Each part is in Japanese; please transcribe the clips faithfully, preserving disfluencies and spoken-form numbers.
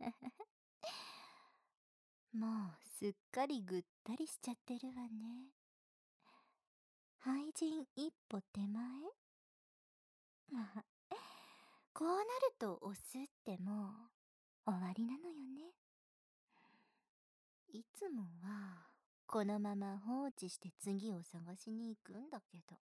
もうすっかりぐったりしちゃってるわね。廃人一歩手前。まあ、こうなるとオスってもう終わりなのよね。いつもはこのまま放置して次を探しに行くんだけど、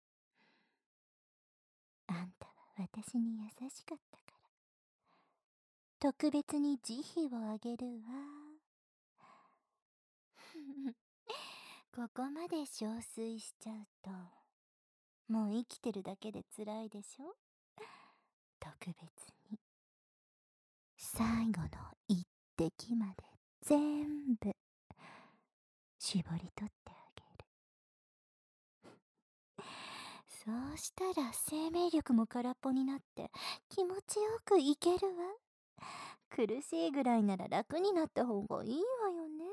あんたは私に優しかったから特別に慈悲をあげるわ。ここまで憔悴しちゃうともう生きてるだけで辛いでしょ。特別に最後の一滴まで全部絞り取ってあげる。そうしたら生命力も空っぽになって気持ちよくいけるわ。苦しいぐらいなら楽になった方がいいわよね。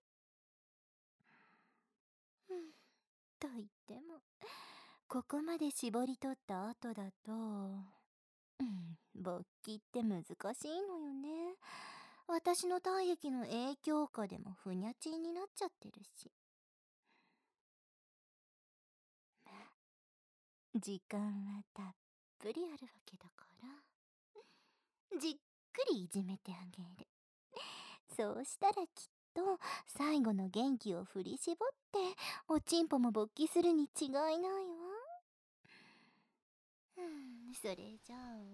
うん、と言ってもここまで絞り取った後だと、うん、勃起って難しいのよね。私の体液の影響下でもふにゃちんになっちゃってるし。まあ時間はたっぷりあるわけだからじっくりいじめてあげる。そうしたらきっと最後の元気を振り絞っておちんぽも勃起するに違いないわ。うん、それじゃあ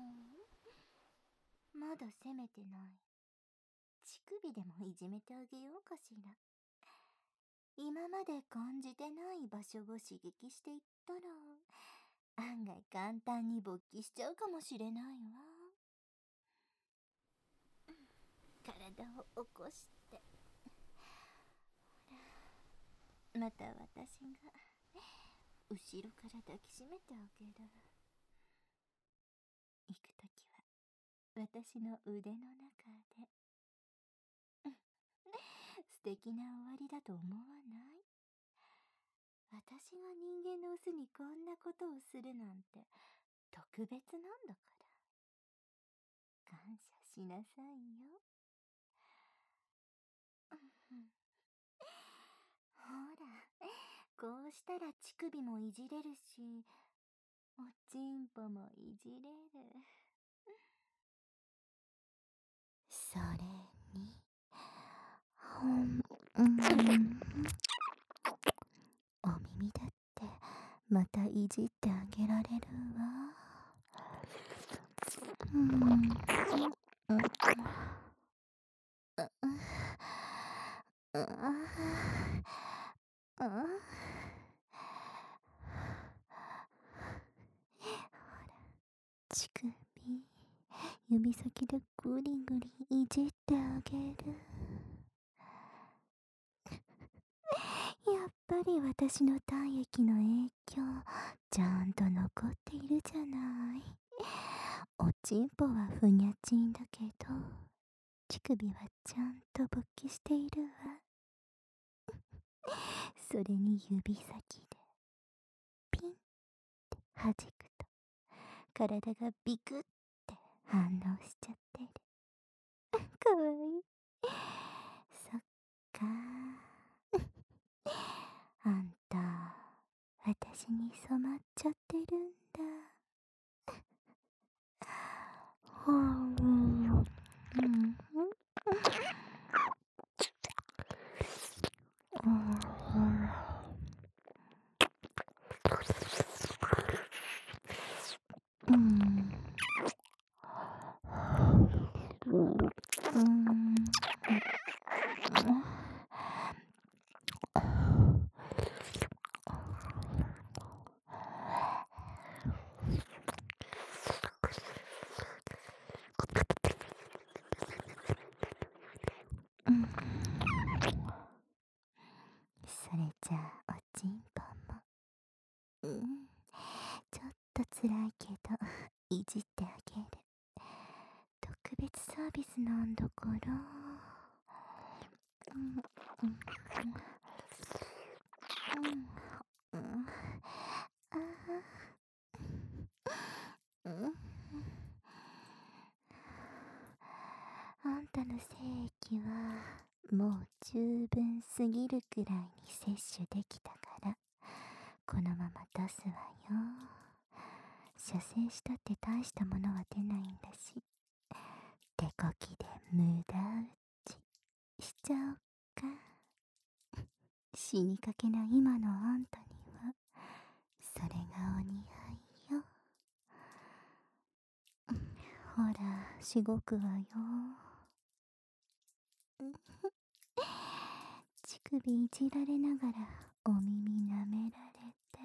まだ攻めてない乳首でもいじめてあげようかしら。今まで感じてない場所を刺激していったら案外簡単に勃起しちゃうかもしれないわ。体を起こしてまた私が後ろから抱きしめてあげる。行くときは私の腕の中で。素敵な終わりだと思わない？私が人間のオスにこんなことをするなんて特別なんだから感謝しなさいよ。ほら、こうしたら乳首もいじれるしおちんぽもいじれる。それにほん、うん、お耳だってまたいじってあげられるわ。うん、うん、うん、うん、うん、乳首指先でぐりぐりいじってあげる。やっぱり私の体液の影響ちゃんと残っているじゃない。おちんぽはふにゃちんだけど乳首はちゃんと勃起しているわ。それに指先でピンって弾くと体がビクって反応しちゃってる。かわいい。そっかあんた私に染まっちゃってるんだ。はぁ、うん、うん、うん、うん、うん。それじゃあおちんぽも、うん、ちょっと辛いけどいじってあげる。特別サービスなんだから。うん、うん、うん、うん、あー、うん、あんんたの精液はもう十分すぎるくらいに摂取できたから、このまま出すわよ。射精したって大したものは出ないんだし、手こきで無駄打ちしちゃおっか。死にかけな今のあんたにはそれがお似合いよ。ほら、しごくわよ。乳首いじられながらお耳舐められて、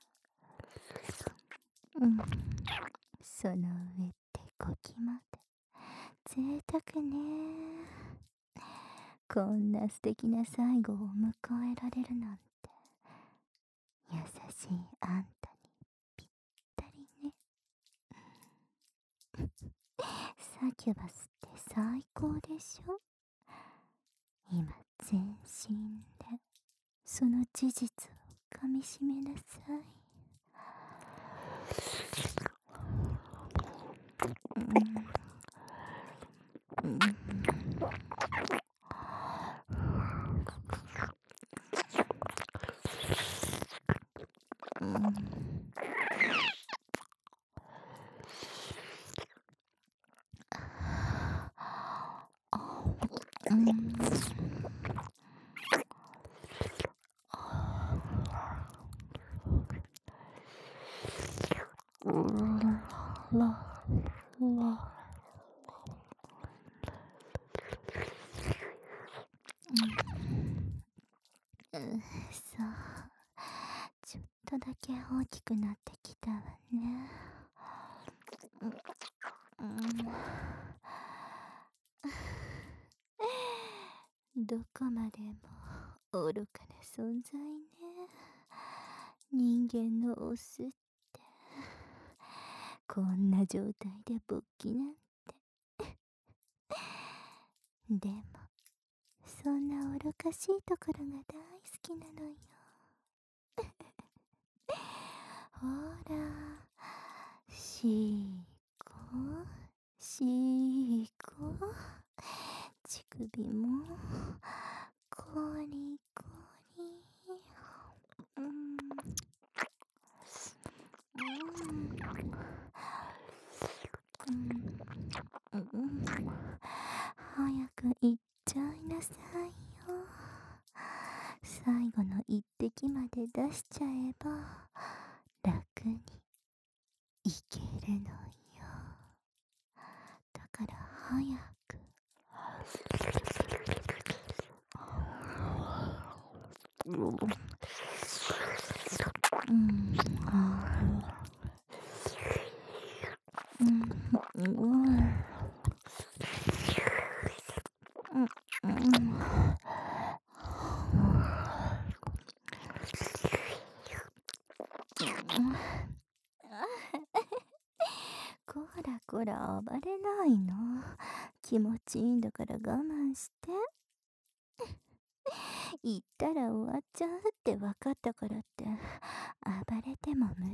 うん、その上手こきまで贅沢ね。こんな素敵な最後を迎えられるなんて、優しいあんたにぴったりね。サキュバスって最高でしょ。今全身でその事実をかみしめなさい。うん、うん、うん、うん、そう、ちょっとだけ大きくなってきたわね。うん、どこまでも愚かな存在ね。人間のオスってこんな状態で勃起なんて。でもそんな愚かしいところが大好きなのよ。ほら、しーこしーこ、乳首もコリコリ、うん、うん、うん、早く行っちゃいなさいよ。最後の一滴まで出しちゃえば楽にいけるのよ。だから早く。うん、うん、うん、うん、こらこら暴れないの。気持ちいいんだから我慢して。言ったら終わっちゃうって分かったからって暴れても無駄だよ。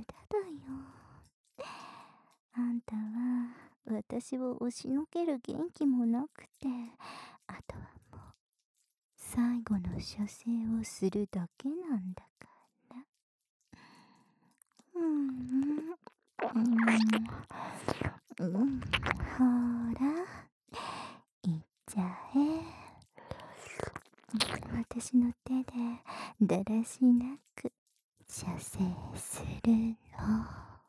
あんたは私を押しのける元気もなくて、あとはもう最後の射精をするだけなんだから。うん、うん、うん、ほらいっちゃえ。私の手でだらしなく射精するの。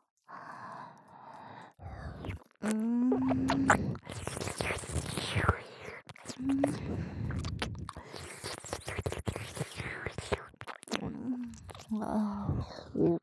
うーん、うん、あー、うん、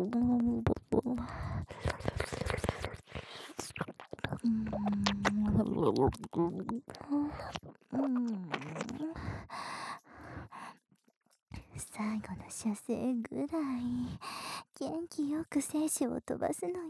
最後の射精ぐらい元気よく精子を飛ばすのよ。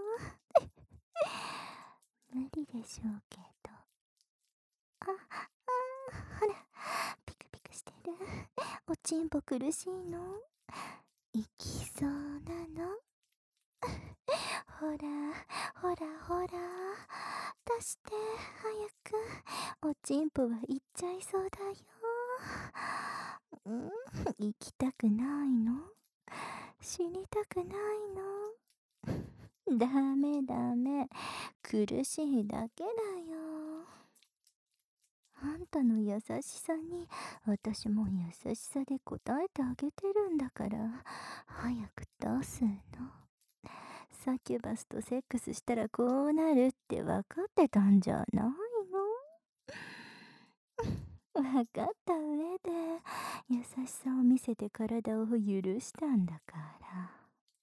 無理でしょうけど。あ、あ、ほら、ピクピクしてる。おちんぽ苦しいの？いきそうなの？ほら、ほらほら、 出して、早く。おちんぽは行っちゃいそうだよ。うん、行きたくないの？死にたくないの？ダメダメ。苦しいだけだよ。あんたの優しさに、私も優しさで応えてあげてるんだから、早く出すの。サキュバスとセックスしたらこうなるって分かってたんじゃないの？分かった上で、優しさを見せて体を許したんだから。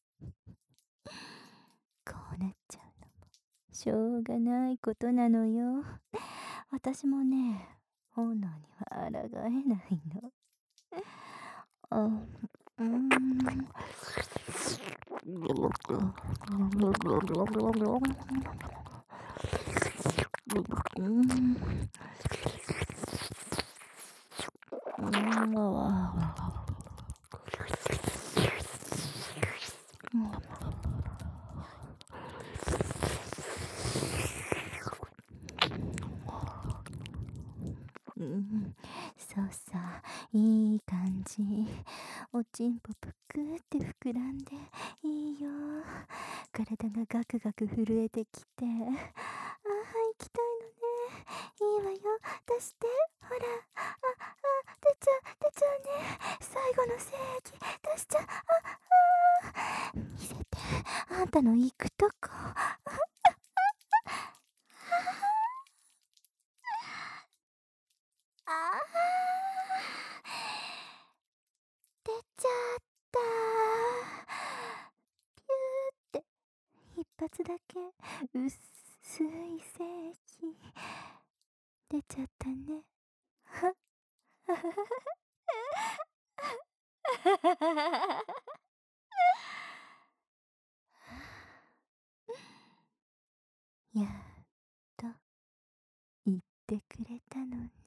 こうなっちゃうのも、しょうがないことなのよ。私もね、本能には抗えないの。あ、うーん。うん。うん、そうさ、いい感じ。おちんぽぷくって膨らんでいいよ。体がガクガク震えてきて、ああ、行きたいのね。いいわよ、出して、ほら。あ、あ、出ちゃう、出ちゃうね。最後の精液出しちゃう。あ、あ、見せて、あんたの行くとこ。ああ、出ちゃった。ピューって一発だけ薄い精液出ちゃったね。はっははははやっと言ってくれたのね。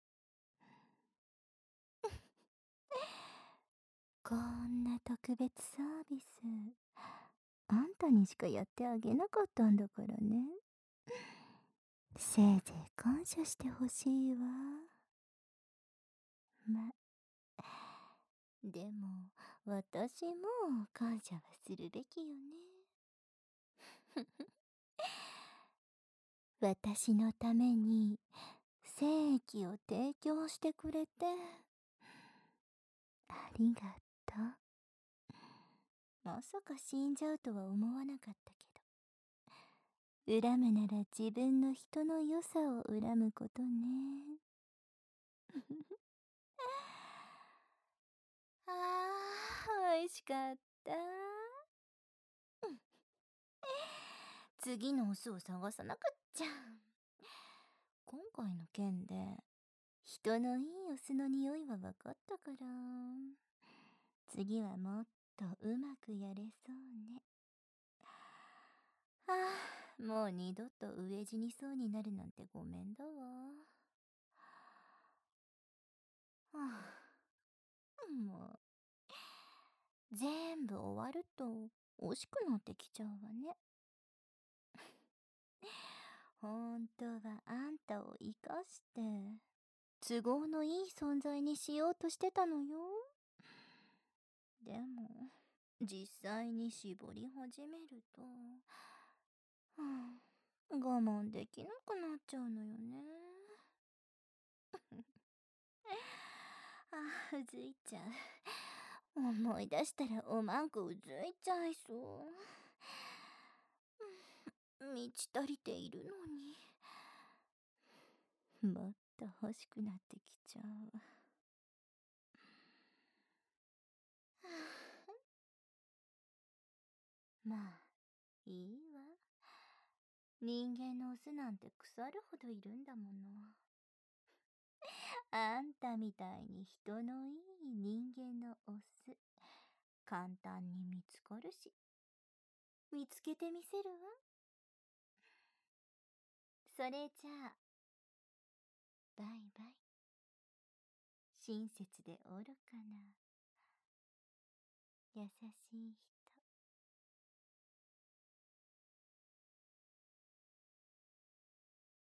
こんな特別サービス、あんたにしかやってあげなかったんだからね。せいぜい感謝してほしいわ。ま、でも私も感謝はするべきよね。私のために精液を提供してくれてありがとう。まさか死んじゃうとは思わなかったけど、恨むなら自分の人の良さを恨むことね。あー、美味しかった。次のオスを探さなくっちゃ。今回の件で人のいいオスの匂いは分かったから、次はもっとうまくやれそうね。はあ、もう二度と飢え死にそうになるなんてごめんだわ。はあ、もう全部終わると惜しくなってきちゃうわね。本当はあんたを生かして都合のいい存在にしようとしてたのよ。でも実際に絞り始めると、はあ、我慢できなくなっちゃうのよね。あ、うずいちゃう。思い出したらおまんこうずいちゃいそう。満ち足りているのに、もっと欲しくなってきちゃう。まあいいわ。人間のオスなんて腐るほどいるんだもの。あんたみたいに人のいい人間のオス、簡単に見つかるし、見つけてみせるわ。それじゃあ、バイバイ。親切で愚かな優しい人。